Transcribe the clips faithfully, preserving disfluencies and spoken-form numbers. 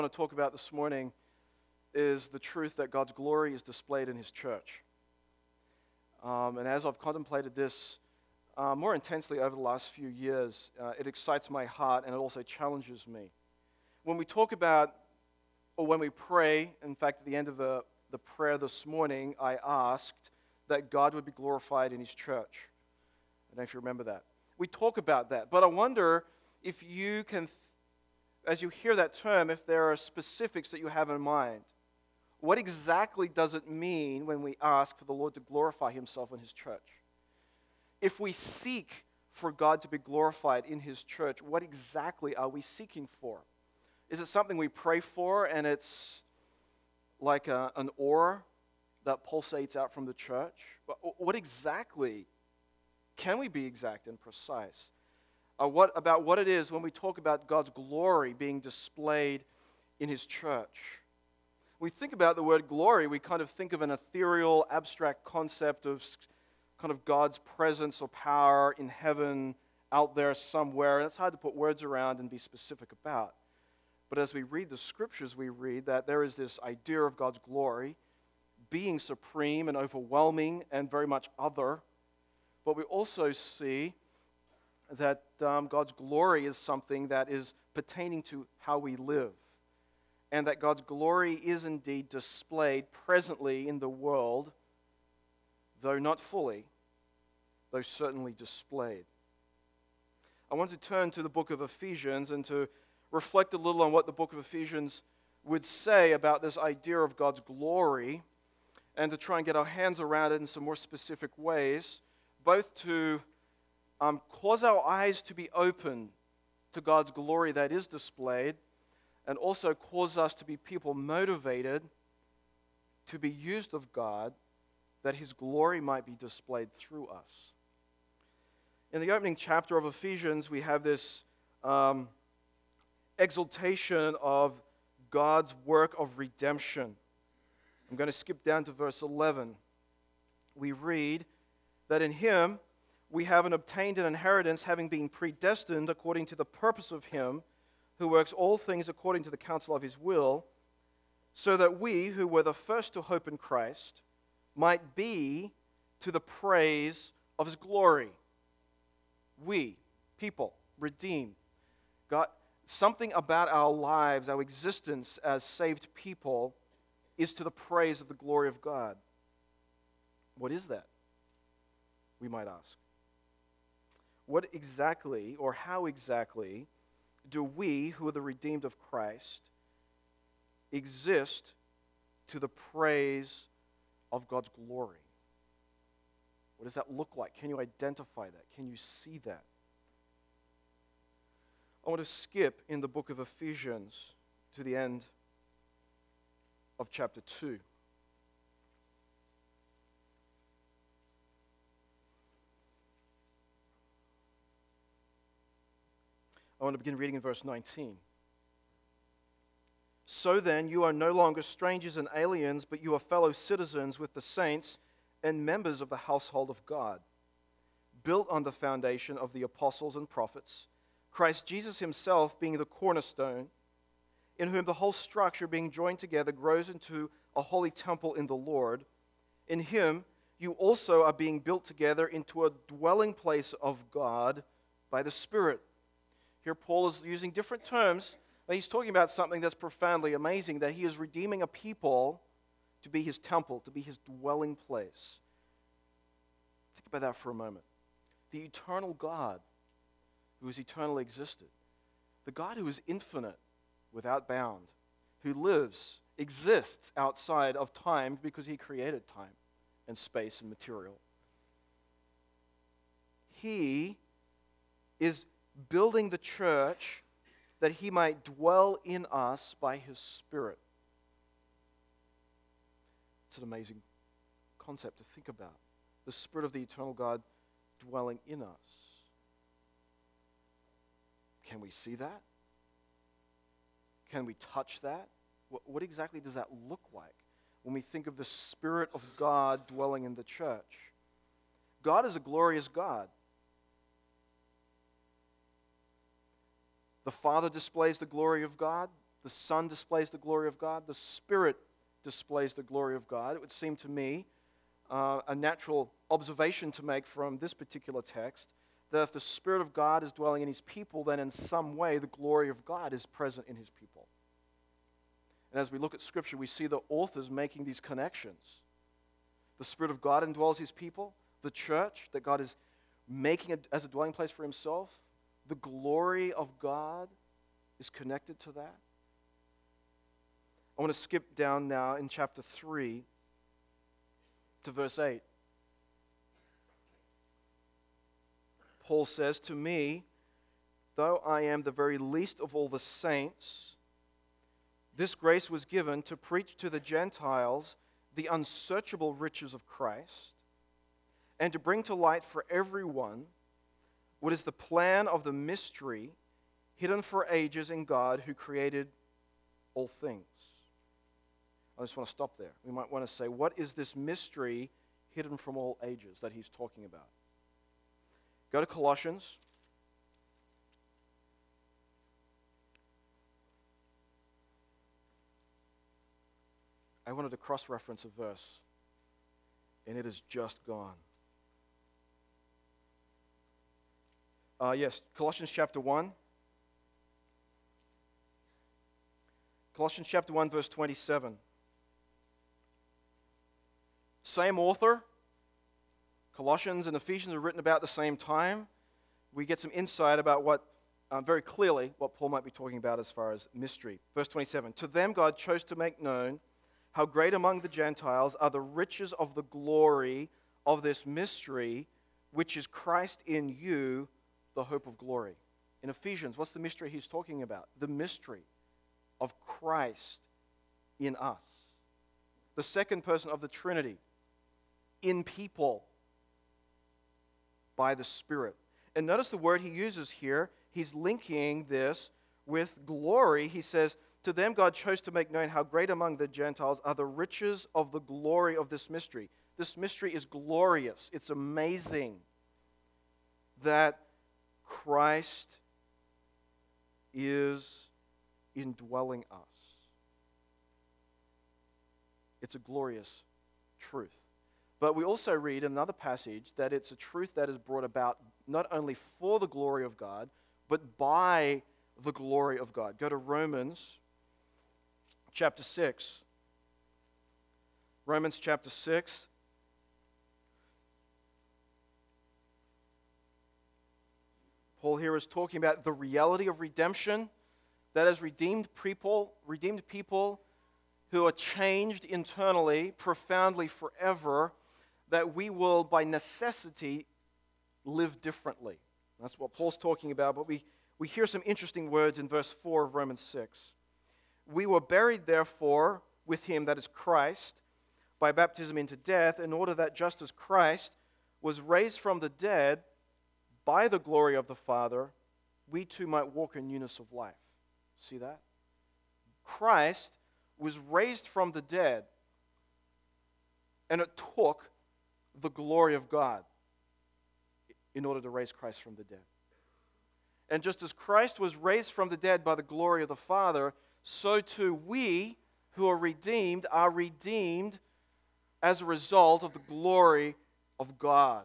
I want to talk about this morning is the truth that God's glory is displayed in His church. Um, and as I've contemplated this uh, more intensely over the last few years, uh, it excites my heart and it also challenges me. When we talk about, or when we pray, in fact, at the end of the, the prayer this morning, I asked that God would be glorified in His church. I don't know if you remember that. We talk about that, but I wonder if you can, th- as you hear that term, if there are specifics that you have in mind. What exactly does it mean when we ask for the Lord to glorify Himself in His church? If we seek for God to be glorified in His church, what exactly are we seeking for? Is it something we pray for and it's like a, an aura that pulsates out from the church? But what exactly, can we be exact and precise? Uh, what about what it is when we talk about God's glory being displayed in His church? When we think about the word glory, we kind of think of an ethereal, abstract concept of kind of God's presence or power in heaven out there somewhere, and it's hard to put words around and be specific about. But as we read the scriptures, we read that there is this idea of God's glory being supreme and overwhelming and very much other. But we also see that um, God's glory is something that is pertaining to how we live, and that God's glory is indeed displayed presently in the world, though not fully, though certainly displayed. I want to turn to the book of Ephesians and to reflect a little on what the book of Ephesians would say about this idea of God's glory, and to try and get our hands around it in some more specific ways, both to Um, cause our eyes to be open to God's glory that is displayed, and also cause us to be people motivated to be used of God, that His glory might be displayed through us. In the opening chapter of Ephesians, we have this um, exaltation of God's work of redemption. I'm going to skip down to verse eleven. We read that in Him we have an obtained an inheritance, having been predestined according to the purpose of Him who works all things according to the counsel of His will, so that we, who were the first to hope in Christ, might be to the praise of His glory. We, people, redeemed. God, something about our lives, our existence as saved people, is to the praise of the glory of God. What is that? We might ask. What exactly, or how exactly, do we, who are the redeemed of Christ, exist to the praise of God's glory? What does that look like? Can you identify that? Can you see that? I want to skip in the book of Ephesians to the end of chapter two. I want to begin reading in verse nineteen. So then, you are no longer strangers and aliens, but you are fellow citizens with the saints and members of the household of God, built on the foundation of the apostles and prophets, Christ Jesus Himself being the cornerstone, in whom the whole structure being joined together grows into a holy temple in the Lord. In Him, you also are being built together into a dwelling place of God by the Spirit. Here Paul is using different terms, but he's talking about something that's profoundly amazing, that he is redeeming a people to be His temple, to be His dwelling place. Think about that for a moment. The eternal God who has eternally existed, the God who is infinite, without bound, who lives, exists outside of time because He created time and space and material. He is building the church that He might dwell in us by His Spirit. It's an amazing concept to think about. The Spirit of the eternal God dwelling in us. Can we see that? Can we touch that? What, what exactly does that look like when we think of the Spirit of God dwelling in the church? God is a glorious God. The Father displays the glory of God. the Son displays the glory of God, the Spirit displays the glory of God. It would seem to me uh, a natural observation to make from this particular text that if the Spirit of God is dwelling in His people, then in some way the glory of God is present in His people. And as we look at Scripture, we see the authors making these connections. The Spirit of God indwells His people, the church that God is making it as a dwelling place for Himself. The glory of God is connected to that. I want to skip down now in chapter three to verse eight. Paul says, "To me, though I am the very least of all the saints, this grace was given to preach to the Gentiles the unsearchable riches of Christ, and to bring to light for everyone what is the plan of the mystery hidden for ages in God who created all things." I just want to stop there. We might want to say, what is this mystery hidden from all ages that he's talking about? Go to Colossians. I wanted to cross-reference a verse, and it is just gone. Uh, yes, Colossians chapter one. Colossians chapter one, verse twenty-seven. Same author. Colossians and Ephesians are written about the same time. We get some insight about what, uh, very clearly, what Paul might be talking about as far as mystery. Verse twenty-seven. To them God chose to make known how great among the Gentiles are the riches of the glory of this mystery, which is Christ in you, the hope of glory. In Ephesians, what's the mystery he's talking about? The mystery of Christ in us. The second person of the Trinity in people by the Spirit. And notice the word he uses here. He's linking this with glory. He says, to them God chose to make known how great among the Gentiles are the riches of the glory of this mystery. This mystery is glorious. It's amazing that Christ is indwelling us. It's a glorious truth. But we also read in another passage that it's a truth that is brought about not only for the glory of God, but by the glory of God. Go to Romans chapter six. Romans chapter six. Paul here is talking about the reality of redemption, that as redeemed people, redeemed people who are changed internally, profoundly forever, that we will by necessity live differently. That's what Paul's talking about, but we, we hear some interesting words in verse four of Romans six. We were buried, therefore, with him, that is Christ, by baptism into death, in order that just as Christ was raised from the dead by the glory of the Father, we too might walk in newness of life. See that? Christ was raised from the dead, and it took the glory of God in order to raise Christ from the dead. And just as Christ was raised from the dead by the glory of the Father, so too we who are redeemed are redeemed as a result of the glory of God.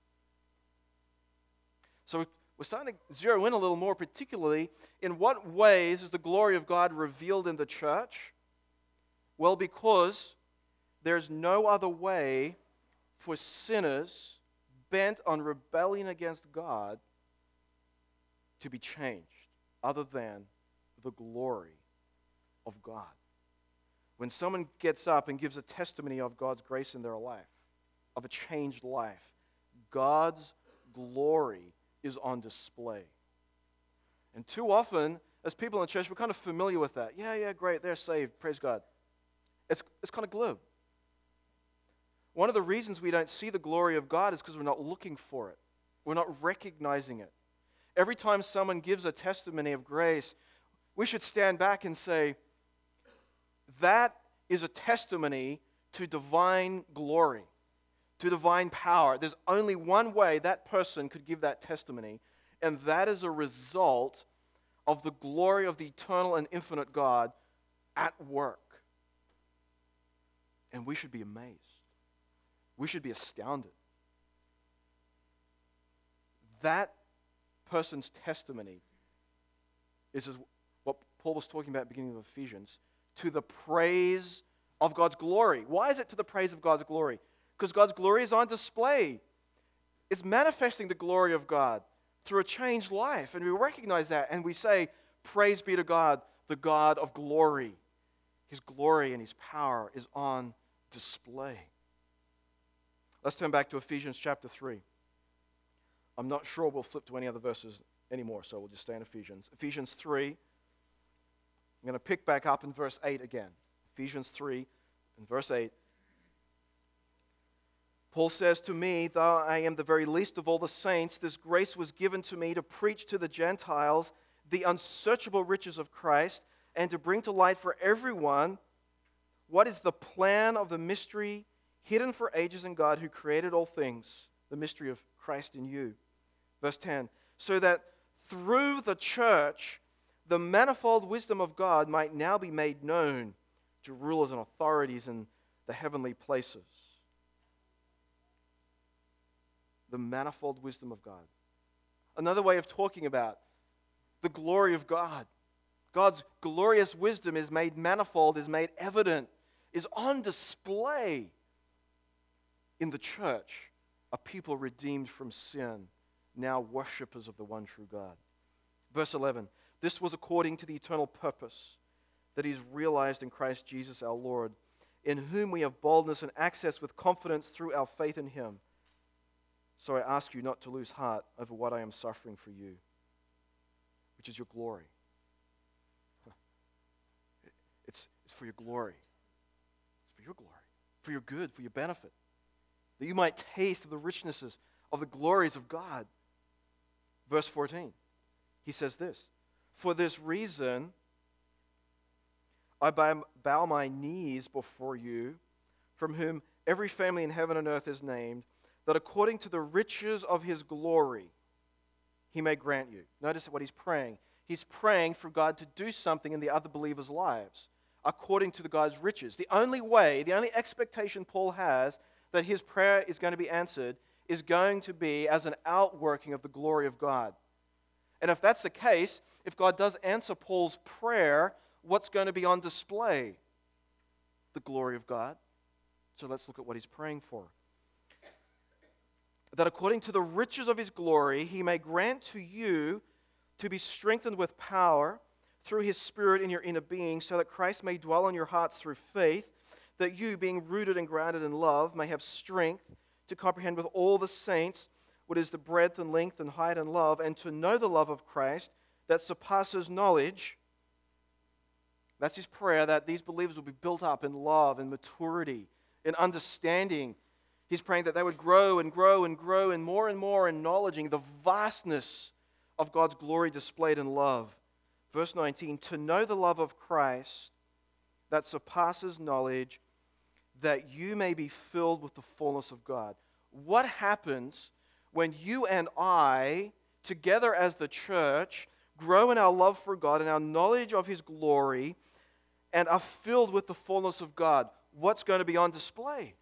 So we're starting to zero in a little more, particularly in what ways is the glory of God revealed in the church? Well, because there's no other way for sinners bent on rebellion against God to be changed other than the glory of God. When someone gets up and gives a testimony of God's grace in their life, of a changed life, God's glory is on display. And too often, as people in the church, we're kind of familiar with that. Yeah, yeah, great, they're saved, praise God. It's, it's kind of glib. One of the reasons we don't see the glory of God is because we're not looking for it. We're not recognizing it. Every time someone gives a testimony of grace, we should stand back and say, that is a testimony to divine glory, to divine power. There's only one way that person could give that testimony, and that is a result of the glory of the eternal and infinite God at work. And we should be amazed. We should be astounded. That person's testimony is what Paul was talking about at the beginning of Ephesians, to the praise of God's glory. Why is it to the praise of God's glory? Because God's glory is on display. It's manifesting the glory of God through a changed life. And we recognize that and we say, praise be to God, the God of glory. His glory and His power is on display. Let's turn back to Ephesians chapter three. I'm not sure we'll flip to any other verses anymore, so we'll just stay in Ephesians. Ephesians three, I'm going to pick back up in verse eight again. Ephesians three and verse eight. Paul says, to me, though I am the very least of all the saints, this grace was given to me to preach to the Gentiles the unsearchable riches of Christ and to bring to light for everyone what is the plan of the mystery hidden for ages in God who created all things, the mystery of Christ in you. Verse ten, so that through the church the manifold wisdom of God might now be made known to rulers and authorities in the heavenly places. The manifold wisdom of God. Another way of talking about the glory of God. God's glorious wisdom is made manifold, is made evident, is on display in the church, a people redeemed from sin, now worshippers of the one true God. Verse eleven, this was according to the eternal purpose that is realized in Christ Jesus our Lord, in whom we have boldness and access with confidence through our faith in Him. So I ask you not to lose heart over what I am suffering for you, which is your glory. It's, it's for your glory. It's for your glory, for your good, for your benefit, that you might taste of the richnesses of the glories of God. Verse fourteen, he says this, for this reason I bow my knees before you, from whom every family in heaven and earth is named, that according to the riches of His glory, He may grant you. Notice what he's praying. He's praying for God to do something in the other believers' lives, according to the God's riches. The only way, the only expectation Paul has that his prayer is going to be answered is going to be as an outworking of the glory of God. And if that's the case, if God does answer Paul's prayer, what's going to be on display? The glory of God. So let's look at what he's praying for. That according to the riches of His glory, He may grant to you to be strengthened with power through His Spirit in your inner being, so that Christ may dwell in your hearts through faith, that you, being rooted and grounded in love, may have strength to comprehend with all the saints what is the breadth and length and height and love, and to know the love of Christ that surpasses knowledge. That's his prayer, that these believers will be built up in love and maturity, in understanding. He's praying that they would grow and grow and grow and more and more in knowledging the vastness of God's glory displayed in love. Verse nineteen, to know the love of Christ that surpasses knowledge, that you may be filled with the fullness of God. What happens when you and I, together as the church, grow in our love for God and our knowledge of His glory and are filled with the fullness of God? What's going to be on display?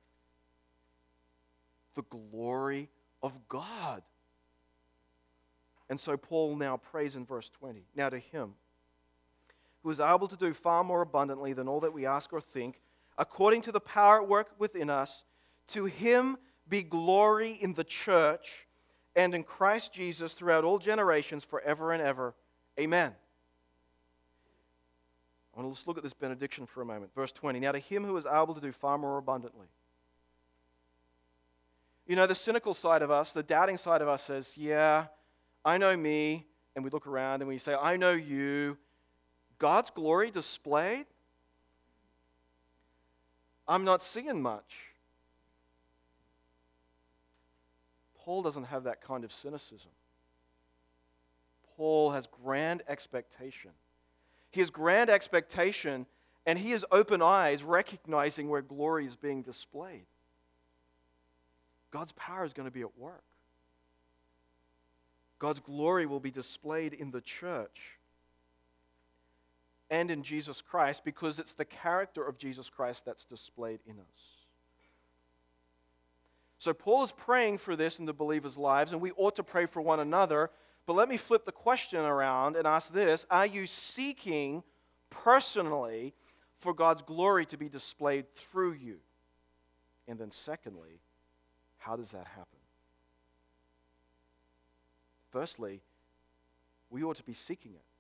The glory of God. And so Paul now prays in verse twenty. Now to Him who is able to do far more abundantly than all that we ask or think, according to the power at work within us, to Him be glory in the church and in Christ Jesus throughout all generations, forever and ever. Amen. I want to just look at this benediction for a moment. Verse twenty. Now to Him who is able to do far more abundantly. You know, the cynical side of us, the doubting side of us says, yeah, I know me, and we look around and we say, I know you. God's glory displayed? I'm not seeing much. Paul doesn't have that kind of cynicism. Paul has grand expectation. He has grand expectation, and he has open eyes recognizing where glory is being displayed. God's power is going to be at work. God's glory will be displayed in the church. and in Jesus Christ, because it's the character of Jesus Christ that's displayed in us. So Paul is praying for this in the believers' lives, and we ought to pray for one another. But let me flip the question around and ask this: are you seeking personally for God's glory to be displayed through you? And then secondly, how does that happen? Firstly, we ought to be seeking it.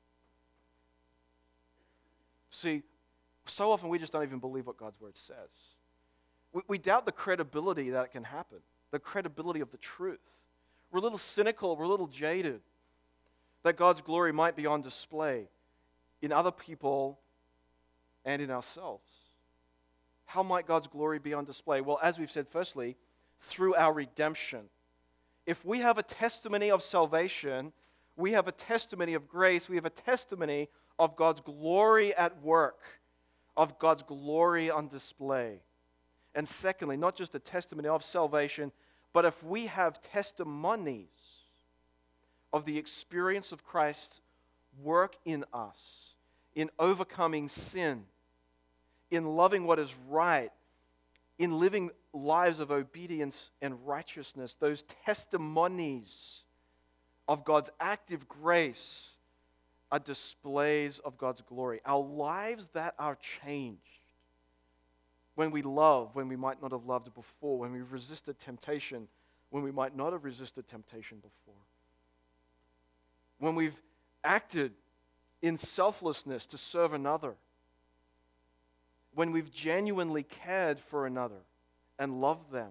See, so often we just don't even believe what God's word says. We, we doubt the credibility that it can happen, the credibility of the truth. We're a little cynical, we're a little jaded that God's glory might be on display in other people and in ourselves. How might God's glory be on display? Well, as we've said, firstly, through our redemption. If we have a testimony of salvation, we have a testimony of grace, we have a testimony of God's glory at work, of God's glory on display. And secondly, not just a testimony of salvation, but if we have testimonies of the experience of Christ's work in us, in overcoming sin, in loving what is right, in living lives of obedience and righteousness, those testimonies of God's active grace are displays of God's glory. Our lives that are changed when we love, when we might not have loved before, when we've resisted temptation, when we might not have resisted temptation before, when we've acted in selflessness to serve another, when we've genuinely cared for another and loved them,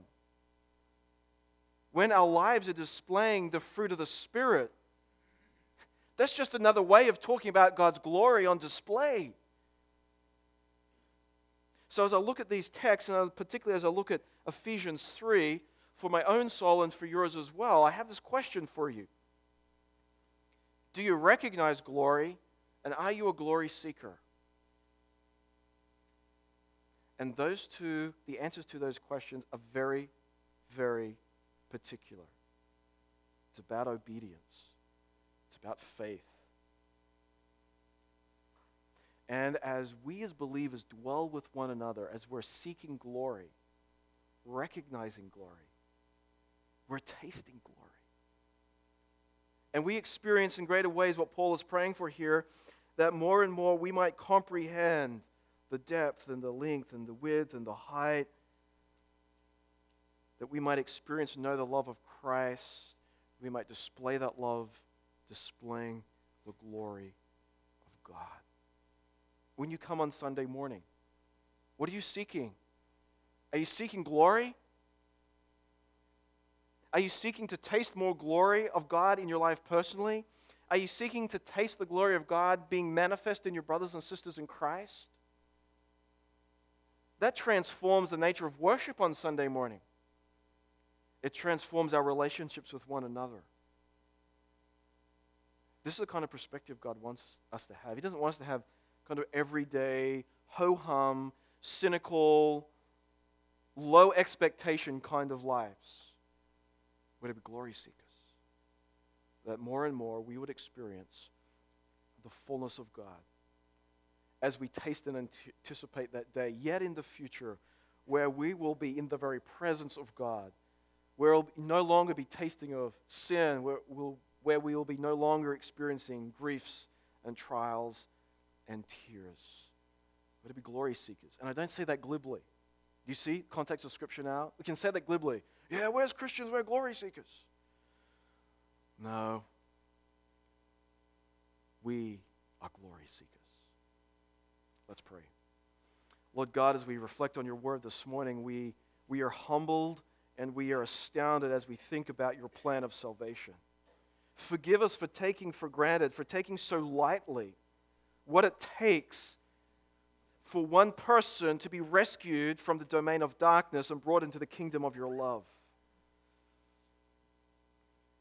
when our lives are displaying the fruit of the Spirit. That's just another way of talking about God's glory on display. So as I look at these texts, and particularly as I look at Ephesians three, for my own soul and for yours as well, I have this question for you. Do you recognize glory, and are you a glory seeker? And those two, the answers to those questions are very, very particular. It's about obedience. It's about faith. And as we as believers dwell with one another, as we're seeking glory, recognizing glory, we're tasting glory. And we experience in greater ways what Paul is praying for here, that more and more we might comprehend the depth and the length and the width and the height, that we might experience and know the love of Christ, we might display that love, displaying the glory of God. When you come on Sunday morning, what are you seeking? Are you seeking glory? Are you seeking to taste more glory of God in your life personally? Are you seeking to taste the glory of God being manifest in your brothers and sisters in Christ? That transforms the nature of worship on Sunday morning. It transforms our relationships with one another. This is the kind of perspective God wants us to have. He doesn't want us to have kind of everyday, ho-hum, cynical, low expectation kind of lives. We're to be glory seekers. That more and more we would experience the fullness of God as we taste and anticipate that day, yet in the future, where we will be in the very presence of God, where we'll no longer be tasting of sin, where, we'll, where we will be no longer experiencing griefs and trials and tears. We're to be glory seekers. And I don't say that glibly. Do you see context of Scripture now? We can say that glibly. Yeah, where's Christians? We're glory seekers. No. We are glory seekers. Let's pray. Lord God, as we reflect on your word this morning, we, we are humbled and we are astounded as we think about your plan of salvation. Forgive us for taking for granted, for taking so lightly what it takes for one person to be rescued from the domain of darkness and brought into the kingdom of your love.